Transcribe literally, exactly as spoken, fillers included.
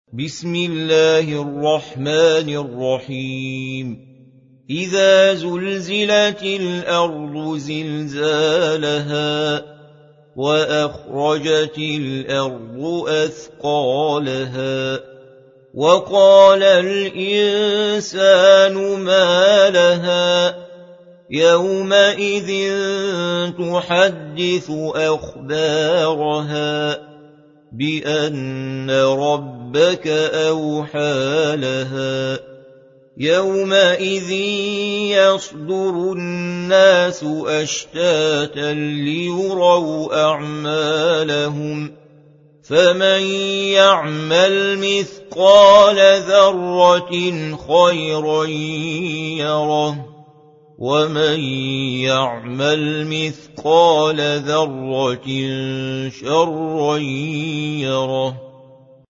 بسم الله الرحمن الرحيم إذا زلزلت الأرض زلزالها وأخرجت الأرض أثقالها وقال الإنسان ما لها يومئذ تحدث أخبارها بأن ربك أوحى لها يومئذ يصدر الناس أشتاتا ليروا أعمالهم فمن يعمل مثقال ذرة خيرا يره ومن يعمل مثقال ذرة شرا يره